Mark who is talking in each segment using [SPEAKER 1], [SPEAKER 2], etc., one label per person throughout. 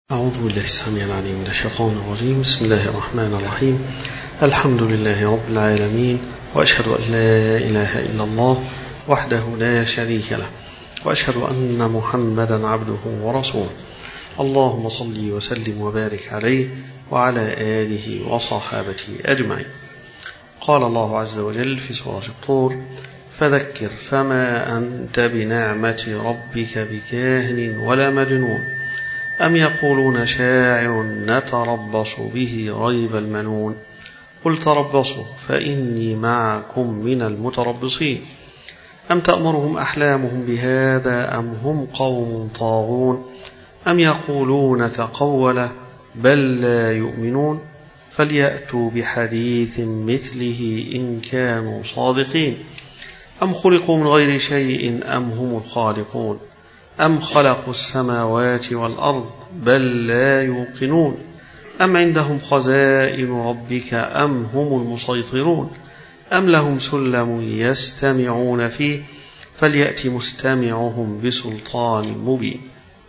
[SPEAKER 1] أعوذ بالله السميع العليم من الشيطان الرجيم. بسم الله الرحمن الرحيم. الحمد لله رب العالمين، وأشهد أن لا إله إلا الله وحده لا شريك له، وأشهد أن محمدا عبده ورسوله. اللهم صل وسلم وبارك عليه وعلى آله وصحابته أجمعين. قال الله عز وجل في سورة الطور: فذكر فما أنت بنعمة ربك بكاهن ولا مجنون أم يقولون شاعر نتربص به ريب المنون قل تربصوا فإني معكم من المتربصين أم تأمرهم أحلامهم بهذا أم هم قوم طاغون أم يقولون تقوله بل لا يؤمنون فليأتوا بحديث مثله إن كانوا صادقين أم خلقوا من غير شيء أم هم الخالقون أم خلقوا السماوات والأرض بل لا يوقنون أم عندهم خزائن ربك أم هم المسيطرون أم لهم سلم يستمعون فيه فليأت مستمعهم بسلطان مبين.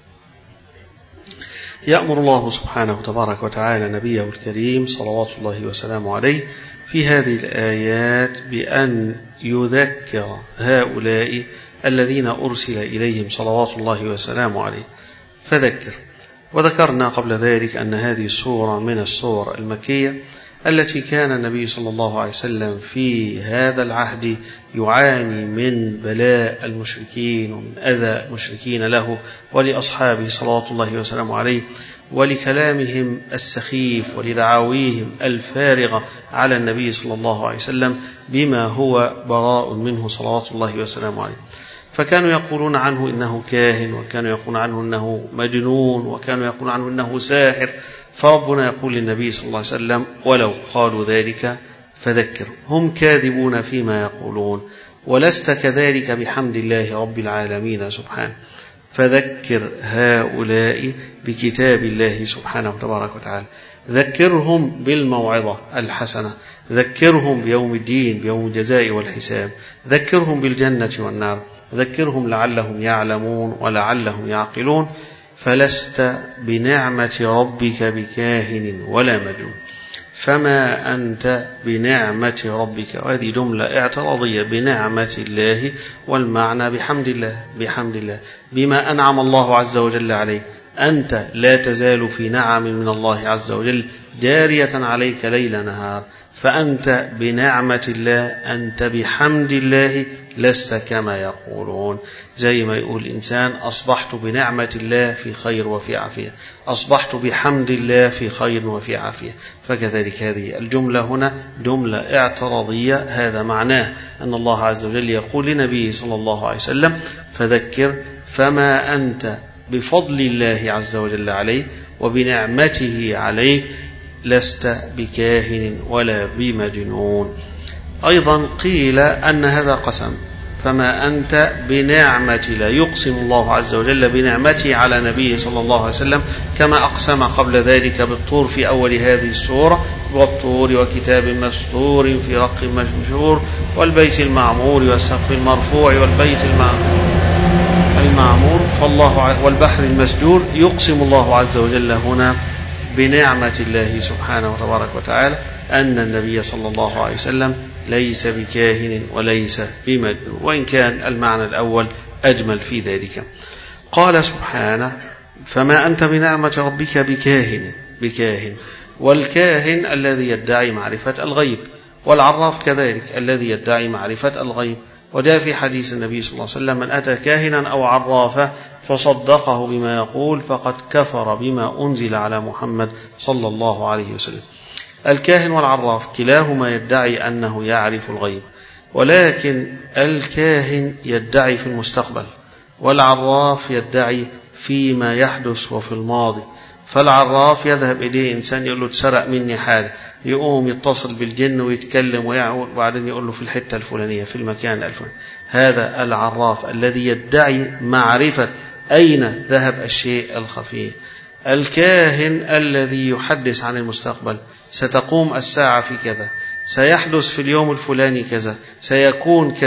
[SPEAKER 1] يأمر الله سبحانه تبارك وتعالى نبيه الكريم صلوات الله وسلامه عليه في هذه الآيات بأن يذكر هؤلاء الذين أرسل إليهم صلوات الله وسلامه عليه. فذكر. وذكرنا قبل ذلك أن هذه السورة من السور المكية التي كان النبي صلى الله عليه وسلم في هذا العهد يعاني من بلاء المشركين ومن أذى المشركين له ولأصحابه صلوات الله وسلامه عليه، ولكلامهم السخيف ولدعاويهم الفارغة على النبي صلى الله عليه وسلم بما هو براء منه صلوات الله وسلامه عليه. فكانوا يقولون عنه إنه كاهن، وكانوا يقولون عنه إنه مجنون، وكانوا يقولون عنه إنه ساحر. فربنا يقول للنبي صلى الله عليه وسلم: ولو قالوا ذلك فذكر. هم كاذبون فيما يقولون، ولست كذلك بحمد الله رب العالمين سبحانه. فذكر هؤلاء بكتاب الله سبحانه تبارك وتعالى. ذكرهم بالموعظة الحسنة، ذكرهم بيوم الدين، بيوم الجزاء والحساب، ذكرهم بالجنة والنار، ذكرهم لعلهم يعلمون ولعلهم يعقلون. فلست بنعمة ربك بكاهن ولا مجنون. فما أنت بنعمة ربك، وهذه جملة اعتراضية، بنعمة الله، والمعنى بحمد الله، بحمد الله بما أنعم الله عز وجل عليه. أنت لا تزال في نعم من الله عز وجل جارية عليك ليل نهار، فأنت بنعمة الله، أنت بحمد الله، لست كما يقولون. زي ما يقول الإنسان: أصبحت بنعمة الله في خير وفي عافية، أصبحت بحمد الله في خير وفي عافية. فكذلك هذه الجملة هنا جملة اعتراضية، هذا معناه أن الله عز وجل يقول لنبيه صلى الله عليه وسلم: فذكر فما أنت بفضل الله عز وجل عليه وبنعمته عليك لست بكاهن ولا بمجنون. أيضا قيل أن هذا قسم، فما أنت بنعمة لا، يقسم الله عز وجل بنعمته على نبيه صلى الله عليه وسلم كما أقسم قبل ذلك بالطور في أول هذه السورة: والطور وكتاب مسطور في رق مشهور والبيت المعمور والسقف المرفوع والبيت المعمور فالله والبحر المسجور. يقسم الله عز وجل هنا بنعمة الله سبحانه وتبارك وتعالى أن النبي صلى الله عليه وسلم ليس بكاهن وليس بمجنون، وإن كان المعنى الأول أجمل في ذلك. قال سبحانه: فما أنت بنعمة ربك بكاهن. والكاهن الذي يدعي معرفة الغيب، والعراف كذلك الذي يدعي معرفة الغيب. وجاء في حديث النبي صلى الله عليه وسلم: من أتى كاهنا أو عرافا فصدقه بما يقول فقد كفر بما أنزل على محمد صلى الله عليه وسلم. الكاهن والعراف كلاهما يدعي أنه يعرف الغيب، ولكن الكاهن يدعي في المستقبل، والعراف يدعي فيما يحدث وفي الماضي. فالعراف يذهب إليه إنسان يقول له: تسرق مني حاجة، يقوم يتصل بالجن ويتكلم ويعود، وبعدين يقول له: في الحتة الفلانية في المكان الفلاني. هذا العراف الذي يدعي معرفة أين ذهب الشيء الخفي. الكاهن الذي يحدث عن المستقبل: ستقوم الساعة في كذا، سيحدث في اليوم الفلاني كذا، سيكون كذا.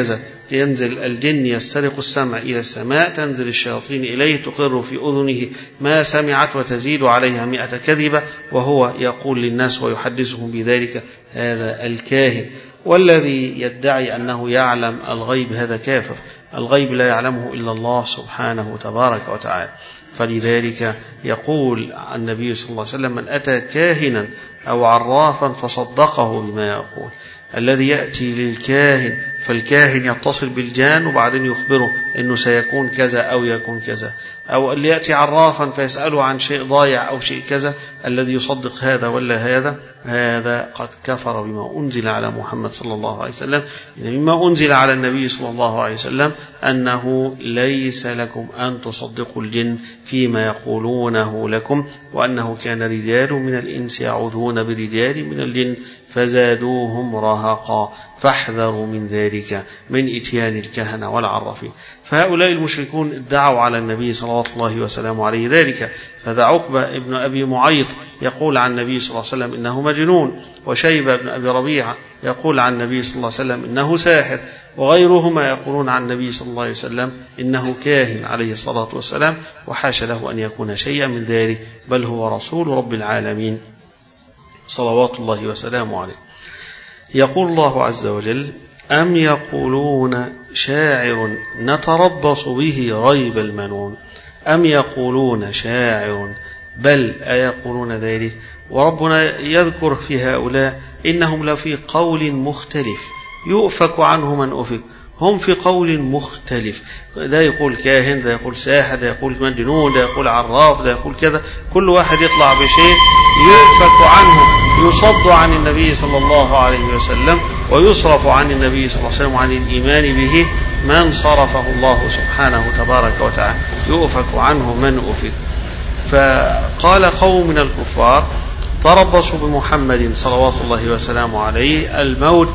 [SPEAKER 1] ينزل الجن يسترق السمع إلى السماء، تنزل الشياطين إليه تقر في أذنه ما سمعت وتزيد عليها 100 كذبة، وهو يقول للناس ويحدثهم بذلك، هذا الكاهن. والذي يدعي أنه يعلم الغيب هذا كافر، الغيب لا يعلمه إلا الله سبحانه تبارك وتعالى. فلذلك يقول النبي صلى الله عليه وسلم: من أتى كاهنا أو عرافا فصدقه بما يقول. الذي يأتي للكاهن فالكاهن يتصل بالجان وبعدين يخبره أنه سيكون كذا أو يكون كذا، أو اللي يأتي عرافا فيسأله عن شيء ضايع أو شيء كذا، الذي يصدق هذا ولا هذا قد كفر بما أنزل على محمد صلى الله عليه وسلم. مما أنزل على النبي صلى الله عليه وسلم أنه ليس لكم أن تصدقوا الجن فيما يقولونه لكم، وأنه كان رجال من الإنس يعوذون برجال من الجن فزادوهم رهقا، فاحذروا من ذلك من إتيان الكهنة والعرافين. فهؤلاء المشركون ادعوا على النبي صلى الله وسلامه عليه ذلك. فذا عقبة ابن أبي معيط يقول عن النبي صلى الله عليه وسلم إنه مجنون، وشيبة ابن أبي ربيعة يقول عن النبي صلى الله عليه وسلم إنه ساحر، وغيرهما يقولون عن النبي صلى الله عليه وسلم إنه كاهن عليه الصلاة والسلام، وحاش له أن يكون شيئا من ذلك، بل هو رسول رب العالمين صلوات الله وسلامه عليه. يقول الله عز وجل: أم يقولون شاعر نتربص به ريب المنون. أم يقولون شاعر، بل أيقولون ذلك. وربنا يذكر في هؤلاء إنهم لفي قول مختلف يؤفك عنه من أفك، هم في قول مختلف، ده يقول كاهن، ده يقول ساحر، ده يقول مجنون، ده يقول عراف، ده يقول كذا، كل واحد يطلع بشيء يؤفك عنه، يصد عن النبي صلى الله عليه وسلم، ويصرف عن النبي صلى الله عليه وسلم عن الإيمان به من صرفه الله سبحانه تبارك وتعالى، يؤفك عنه من أفك. فقال قوم من الكفار: تربصوا بمحمد صلوات الله وسلامه عليه، الموت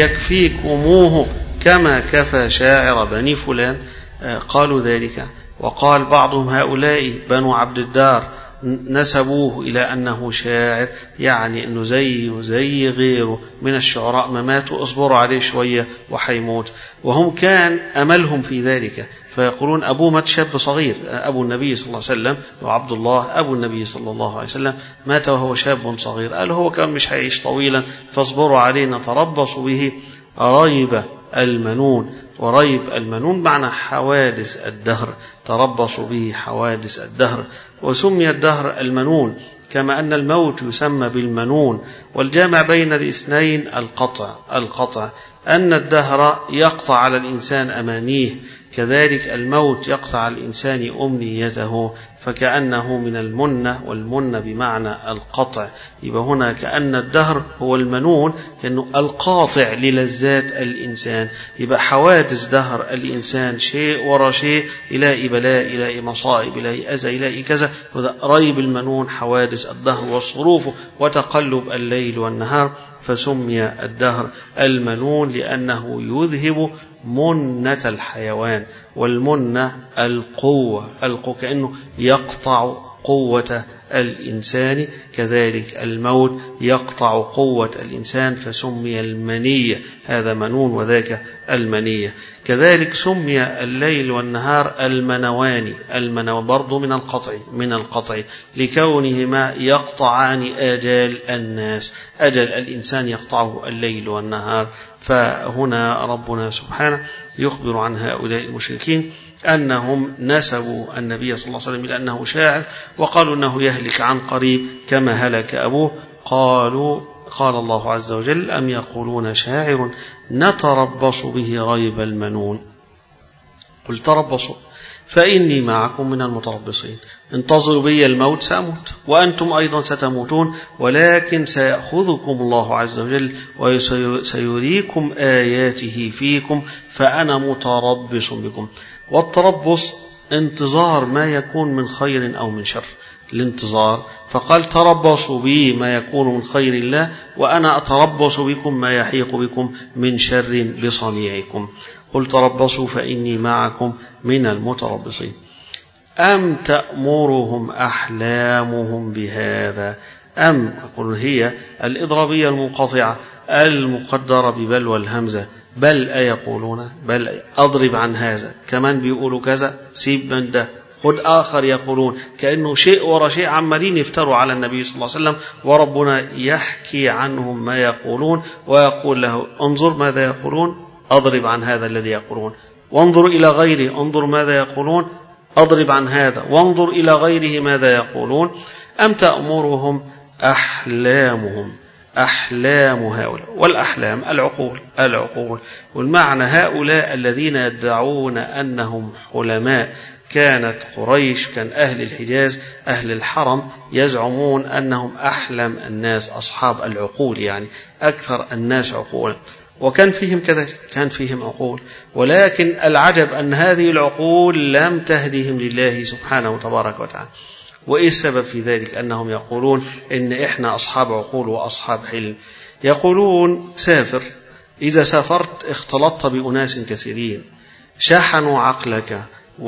[SPEAKER 1] يكفيكموه كما كفى شاعر بني فلان. قالوا ذلك. وقال بعضهم: هؤلاء بنو عبد الدار نسبوه إلى أنه شاعر، يعني أنه زي غيره من الشعراء، ما ماتوا اصبروا عليه شوية وحيموت. وهم كان أملهم في ذلك، فيقولون أبوه مات شاب صغير، أبو النبي صلى الله عليه وسلم وعبد الله أبو النبي صلى الله عليه وسلم مات وهو شاب صغير، قال هو كان مش هيعيش طويلا، فاصبروا عليه نتربص به ريب المنون. وريب المنون معنى حوادث الدهر، تربص به حوادث الدهر. وسمي الدهر المنون كما أن الموت يسمى بالمنون. والجامع بين الاثنين القطع، أن الدهر يقطع على الإنسان أمانيه، كذلك الموت يقطع على الإنسان أمنيته، فكأنه من المنة، والمنة بمعنى القطع. يبقى هنا كأن الدهر هو المنون، كأنه القاطع للذات الإنسان. يبقى حوادث دهر الإنسان شيء ورا شيء، إلى بلاء، إلى مصائب، إلى أذى، إلى كذا. ريب المنون حوادث الدهر وصروفه وتقلب الليل والنهار، فسمي الدهر المنون لأنه يذهب منة الحيوان. والمنة القوة، كأنه يقطع قوة الإنسان، كذلك الموت يقطع قوة الإنسان، فسمي المنية، هذا منون وذاك المنية. كذلك سمي الليل والنهار المنوان، برضو من القطع لكونهما يقطعان آجال الناس، أجل الإنسان يقطعه الليل والنهار. فهنا ربنا سبحانه يخبر عن هؤلاء المشركين أنهم نسبوا النبي صلى الله عليه وسلم إلى أنه شاعر، وقالوا أنه يهلك عن قريب كما هلك أبوه. قال الله عز وجل: أم يقولون شاعر نتربص به ريب المنون. قل تربصوا فإني معكم من المتربصين، انتظروا بي الموت، سأموت وأنتم أيضا ستموتون، ولكن سيأخذكم الله عز وجل وسيريكم آياته فيكم، فأنا متربص بكم. والتربص انتظار ما يكون من خير أو من شر، الانتظار. فقال: تربصوا بي ما يكون من خير الله، وأنا أتربص بكم ما يحيق بكم من شر بصنيعكم. قل تربصوا فإني معكم من المتربصين. أم تأمرهم أحلامهم بهذا. أم أقول هي الإضرابية المنقطعة المقدرة ببل والهمزة، بل أيقولون، بل أضرب عن هذا، كمان بيقولوا كذا، سيب من ده، خد آخر يقولون، كأنه شيء ورا شيء عمالين يفتروا على النبي صلى الله عليه وسلم، وربنا يحكي عنهم ما يقولون ويقول له انظر ماذا يقولون، أضرب عن هذا الذي يقولون، وانظر إلى غيره، انظر ماذا يقولون، أضرب عن هذا، وانظر إلى غيره ماذا يقولون. أم تأمرهم أحلامهم، أحلام هؤلاء، والأحلام العقول، والمعنى هؤلاء الذين يدعون أنهم حلماء. كانت قريش، كان أهل الحجاز أهل الحرم يزعمون أنهم أحلم الناس، أصحاب العقول، يعني أكثر الناس عقولا، وكان فيهم كذلك، كان فيهم عقول، ولكن العجب أن هذه العقول لم تهدهم لله سبحانه وتبارك وتعالى. وإيه السبب في ذلك؟ أنهم يقولون إن إحنا أصحاب عقول وأصحاب حلم. يقولون سافر، إذا سافرت اختلطت بأناس كثيرين، شحنوا عقلك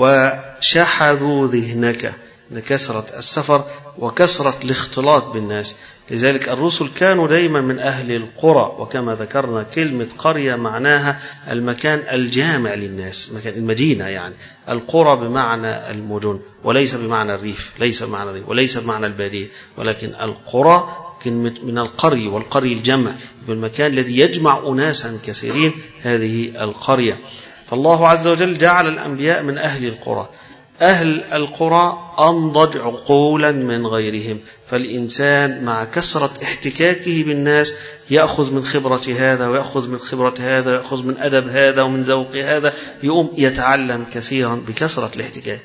[SPEAKER 1] وشحذوا ذهنك لكثرة السفر وكثرة الاختلاط بالناس. لذلك الرسل كانوا دائما من أهل القرى، وكما ذكرنا كلمة قرية معناها المكان الجامع للناس، مكان المدينة، يعني القرى بمعنى المدن وليس بمعنى الريف، ليس بمعنى الريف وليس بمعنى البادية، ولكن القرى كلمة من القري، والقري الجمع، بالمكان الذي يجمع أناسا كثيرين، هذه القرية. فالله عز وجل جعل الأنبياء من أهل القرى. أهل القرى أنضج عقولا من غيرهم، فالإنسان مع كثرة احتكاكه بالناس يأخذ من خبرة هذا ويأخذ من خبرة هذا ويأخذ من أدب هذا ومن ذوق هذا، يقوم يتعلم كثيرا بكثرة الاحتكاك.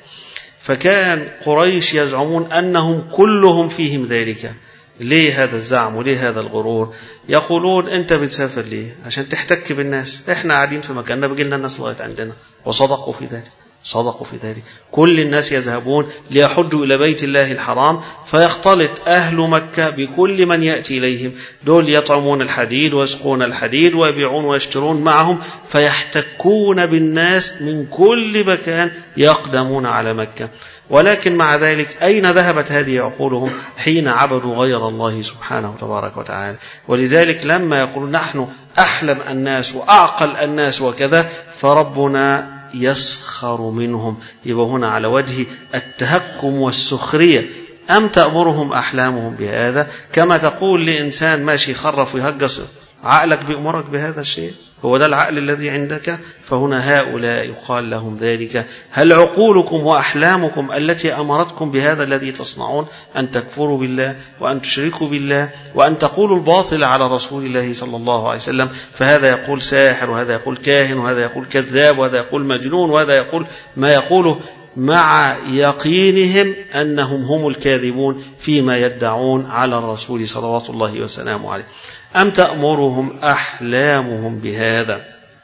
[SPEAKER 1] فكان قريش يزعمون أنهم كلهم فيهم ذلك. ليه هذا الزعم وليه هذا الغرور؟ يقولون أنت بتسافر ليه؟ عشان تحتك بالناس، إحنا قاعدين في مكاننا بيجيلنا الناس لغاية عندنا، وصدقوا في ذلك، صدقوا في ذلك. كل الناس يذهبون ليحجوا إلى بيت الله الحرام، فيختلط أهل مكة بكل من يأتي إليهم، دول يطعمون الحديد ويسقون الحديد ويبيعون ويشترون معهم، فيحتكون بالناس من كل مكان يقدمون على مكة. ولكن مع ذلك أين ذهبت هذه عقولهم حين عبدوا غير الله سبحانه وتبارك وتعالى؟ ولذلك لما يقولون نحن أحلم الناس وأعقل الناس وكذا، فربنا يسخر منهم. يبقى هنا على وجه التهكم والسخرية. أم تأمرهم أحلامهم بهذا؟ كما تقول لإنسان ماشي خرف ويهجس، عقلك بأمرك بهذا الشيء؟ هو ده العقل الذي عندك؟ فهنا هؤلاء يقال لهم ذلك. هل عقولكم وأحلامكم التي أمرتكم بهذا الذي تصنعون، أن تكفروا بالله وأن تشركوا بالله وأن تقولوا الباطل على رسول الله صلى الله عليه وسلم؟ فهذا يقول ساحر، وهذا يقول كاهن، وهذا يقول كذاب، وهذا يقول مجنون، وهذا يقول ما يقوله، مع يقينهم أنهم هم الكاذبون فيما يدعون على الرسول صلوات الله وسلامه عليه. أم تأمرهم أحلامهم بهذا؟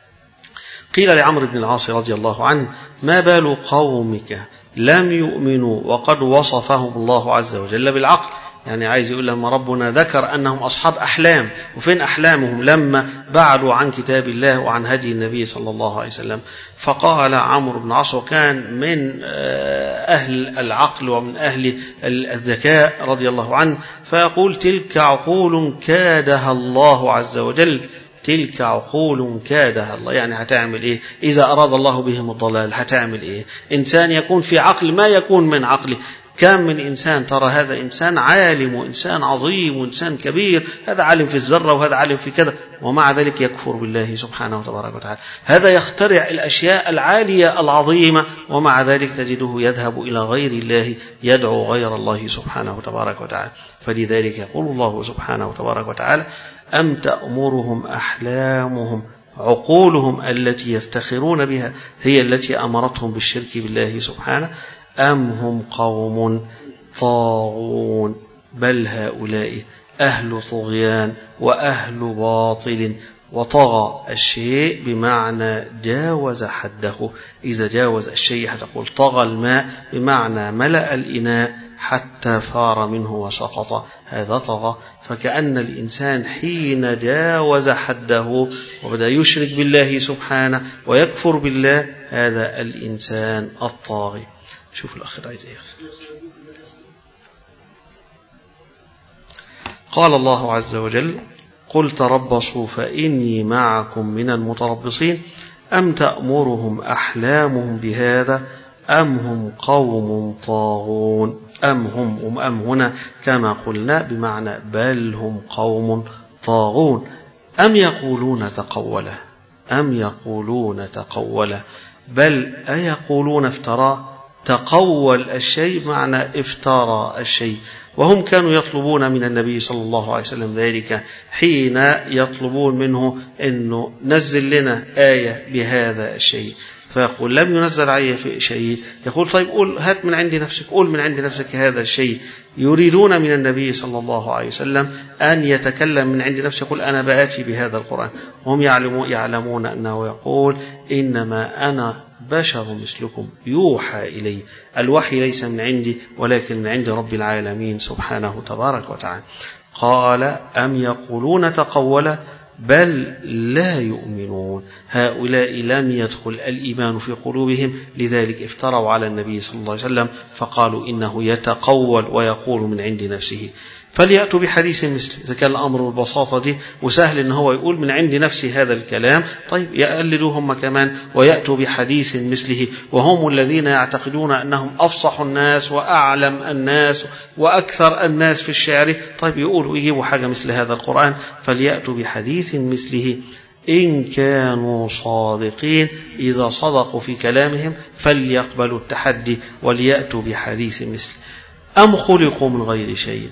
[SPEAKER 1] قيل لعمرو بن العاص رضي الله عنه ما بال قومك لم يؤمنوا وقد وصفهم الله عز وجل بالعقل؟ يعني عايز يقول لما ربنا ذكر أنهم أصحاب أحلام، وفين أحلامهم لما بعدوا عن كتاب الله وعن هدي النبي صلى الله عليه وسلم؟ فقال عمرو بن العاص كان من أهل العقل ومن أهل الذكاء رضي الله عنه، فيقول تلك عقول كادها الله عز وجل، تلك عقول كادها الله. يعني هتعمل إيه إذا أراد الله بهم الضلال؟ هتعمل إيه؟ إنسان يكون في عقل ما يكون من عقله. كم من إنسان ترى هذا إنسان عالم وإنسان عظيم وإنسان كبير، هذا عالم في الذرة وهذا عالم في كذا، ومع ذلك يكفر بالله سبحانه وتبارك وتعالى. هذا يخترع الأشياء العالية العظيمة، ومع ذلك تجده يذهب إلى غير الله، يدعو غير الله سبحانه وتبارك وتعالى. فلذلك يقول الله سبحانه وتبارك وتعالى أم تأمرهم أحلامهم، عقولهم التي يفتخرون بها هي التي أمرتهم بالشرك بالله سبحانه، أم هم قوم طاغون، بل هؤلاء أهل طغيان وأهل باطل. وطغى الشيء بمعنى جاوز حده. إذا جاوز الشيء هتقول طغى الماء بمعنى ملأ الإناء حتى فار منه وسقط، هذا طغى. فكأن الإنسان حين جاوز حده وبدأ يشرك بالله سبحانه ويكفر بالله، هذا الإنسان الطاغي. شوف الأخير عايز إيه. قال الله عز وجل قل تربصوا فإني معكم من المتربصين أم تأمرهم أحلامهم بهذا أم هم قوم طاغون. أم هنا كما قلنا بمعنى بل هم قوم طاغون. أم يقولون تقوله بل أيقولون افتراه. تقول الشيء معنى افترى الشيء، وهم كانوا يطلبون من النبي صلى الله عليه وسلم ذلك حين يطلبون منه أنه نزل لنا آية بهذا الشيء، فيقول لم ينزل علي في شيء، يقول طيب قول هات من عند نفسك، قول من عند نفسك هذا الشيء. يريدون من النبي صلى الله عليه وسلم أن يتكلم من عند نفسه، يقول أنا بآتي بهذا القرآن. هم يعلمون أنه يقول إنما أنا بشر مثلكم يوحى إلي. الوحي ليس من عندي ولكن من عند رب العالمين سبحانه تبارك وتعالى. قال أم يقولون تقوله بل لا يؤمنون. هؤلاء لم يدخل الإيمان في قلوبهم، لذلك افتروا على النبي صلى الله عليه وسلم فقالوا إنه يتقول ويقول من عند نفسه. فليأتوا بحديث مثل، إذا كان الأمر بالبساطة دي وسهل إن هو يقول من عند نفسه هذا الكلام، طيب يقلدوا هم كمان ويأتوا بحديث مثله، وهم الذين يعتقدون أنهم أفصح الناس وأعلم الناس وأكثر الناس في الشعر. طيب يقولوا يجيبوا حاجة مثل هذا القرآن. فليأتوا بحديث مثله إن كانوا صادقين. إذا صدقوا في كلامهم فليقبلوا التحدي وليأتوا بحديث مثله. أم خلقوا من غير شيء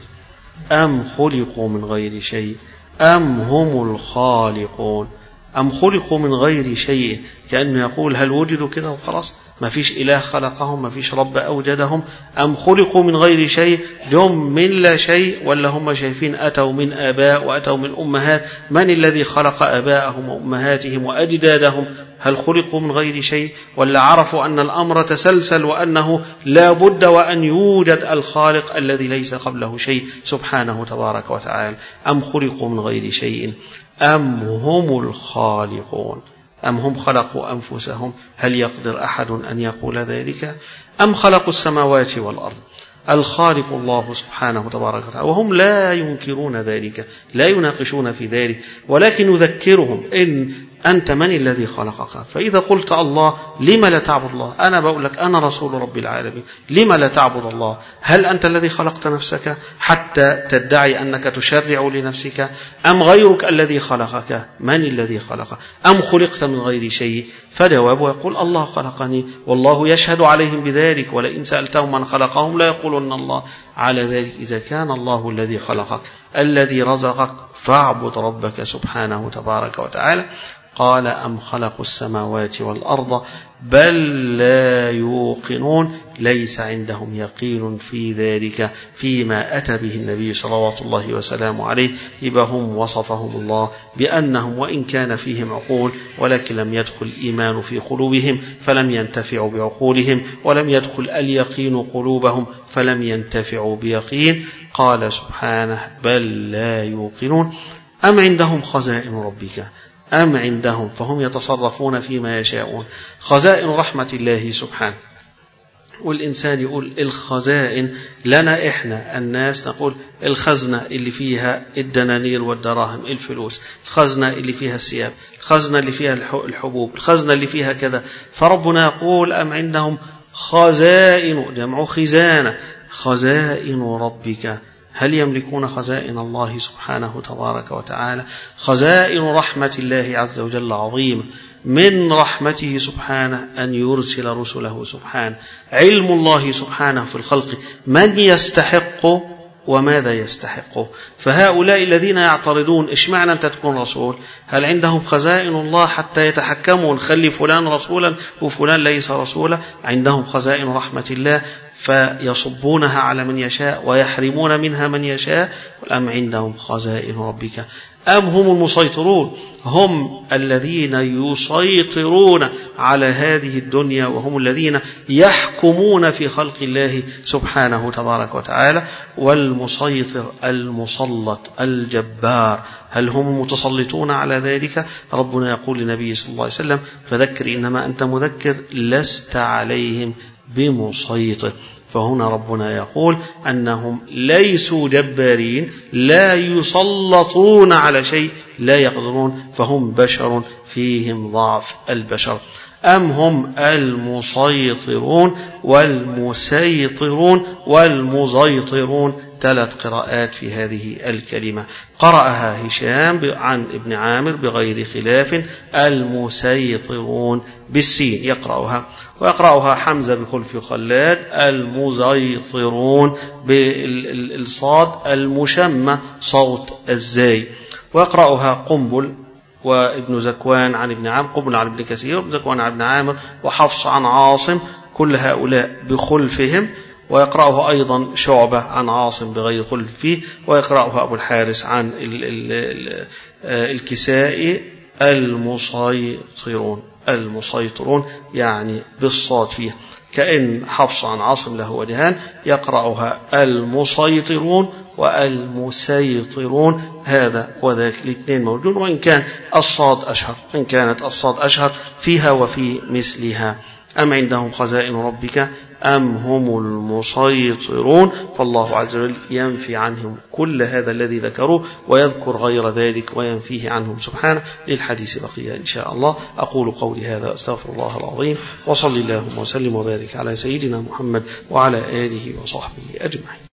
[SPEAKER 1] أم هم الخالقون. أم خلقوا من غير شيء، كأنه يقول هل وجدوا كده وخلاص، ما فيش إله خلقهم، ما فيش رب أوجدهم. أم خلقوا من غير شيء، هم من لا شيء، ولا هم شايفين أتوا من آباء وأتوا من أمهات. من الذي خلق آباءهم وأمهاتهم وأجدادهم؟ هل خلقوا من غير شيء، ولا عرفوا أن الأمر تسلسل وأنه لا بد وأن يوجد الخالق الذي ليس قبله شيء سبحانه تبارك وتعالى. أم خلقوا من غير شيء أم هم الخالقون. أم هم خلقوا أنفسهم؟ هل يقدر أحد أن يقول ذلك؟ أم خلقوا السماوات والأرض؟ الخالق الله سبحانه تبارك وتعالى، وهم لا ينكرون ذلك، لا يناقشون في ذلك، ولكن يذكرهم إن أنت من الذي خلقك. فإذا قلت الله لما لا تعبد الله؟ أنا بقول لك أنا رسول رب العالمين، لما لا تعبد الله؟ هل أنت الذي خلقت نفسك حتى تدعي أنك تشرع لنفسك، أم غيرك الذي خلقك؟ من الذي خلقك؟ أم خلقت من غير شيء؟ فجوابه يقول الله خلقني والله يشهد عليهم بذلك، ولئن سألتهم من خلقهم لا يقولون الله. على ذلك إذا كان الله الذي خلقك الذي رزقك فاعبد ربك سبحانه تبارك وتعالى. قال أم خلقوا السماوات والأرض بل لا يوقنون. ليس عندهم يقين في ذلك فيما أتى به النبي صلوات الله وسلامه عليه. يبقى هم وصفهم الله بأنهم وإن كان فيهم عقول ولكن لم يدخل الإيمان في قلوبهم فلم ينتفعوا بعقولهم، ولم يدخل اليقين قلوبهم فلم ينتفعوا بيقين. قال سبحانه بل لا يوقنون. أم عندهم خزائن ربك أم عندهم، فهم يتصرفون فيما يشاءون. خزائن رحمة الله سبحانه، والإنسان يقول الخزائن لنا إحنا الناس، نقول الخزنة اللي فيها الدنانير والدراهم الفلوس، الخزنة اللي فيها الثياب، الخزنة اللي فيها الحبوب، الخزنة اللي فيها كذا. فربنا يقول أم عندهم خزائن، جمع خزانة، خزائن ربك. هل يملكون خزائن الله سبحانه تبارك وتعالى؟ خزائن رحمة الله عز وجل عظيم، من رحمته سبحانه أن يرسل رسله سبحانه. علم الله سبحانه في الخلق من يستحق وماذا يستحقه. فهؤلاء الذين يعترضون إيش معنى أنت تكون رسول؟ هل عندهم خزائن الله حتى يتحكموا ونخلي فلان رسولا وفلان ليس رسولا؟ عندهم خزائن رحمة الله فيصبونها على من يشاء ويحرمون منها من يشاء. أم عندهم خزائن ربك أم هم المسيطرون؟ هم الذين يسيطرون على هذه الدنيا، وهم الذين يحكمون في خلق الله سبحانه تبارك وتعالى. والمسيطر المسلط الجبار، هل هم متسلطون على ذلك؟ ربنا يقول لنبي صلى الله عليه وسلم فذكر إنما أنت مذكر لست عليهم بمسيطر. فهنا ربنا يقول أنهم ليسوا جبارين، لا يسلطون على شيء، لا يقدرون، فهم بشر فيهم ضعف البشر. أم هم المسيطرون والمسيطرون والمزيطرون، 3 قراءات في هذه الكلمة. قرأها هشام عن ابن عامر بغير خلاف، المسيطرون بالسين يقرأها، ويقرأها حمزة بخلف خلاد المزيطرون بالصاد المشمة صوت الزاي، ويقرأها قنبل وابن زكوان عن ابن عامر، قنبل عن ابن كثير، وابن زكوان عن ابن عامر، وحفص عن عاصم، كل هؤلاء بخلفهم. ويقرأها أيضا شعبة عن عاصم بغير خلف فيه، ويقرأها أبو الحارث عن الكسائي المسيطرون يعني بالصاد فيه، كأن حفص عن عاصم له وجهان، يقرأها المسيطرون والمسيطرون، هذا وذاك الاثنين موجود، وإن كان الصاد أشهر، إن كانت الصاد أشهر فيها وفي مثلها. أم عندهم خزائن ربك أم هم المسيطرون، فالله عز وجل ينفي عنهم كل هذا الذي ذكروه ويذكر غير ذلك وينفيه عنهم سبحانه. للحديث بقية إن شاء الله. أقول قولي هذا أستغفر الله العظيم، وصلي اللهم وسلم وبارك على سيدنا محمد وعلى آله وصحبه أجمعين.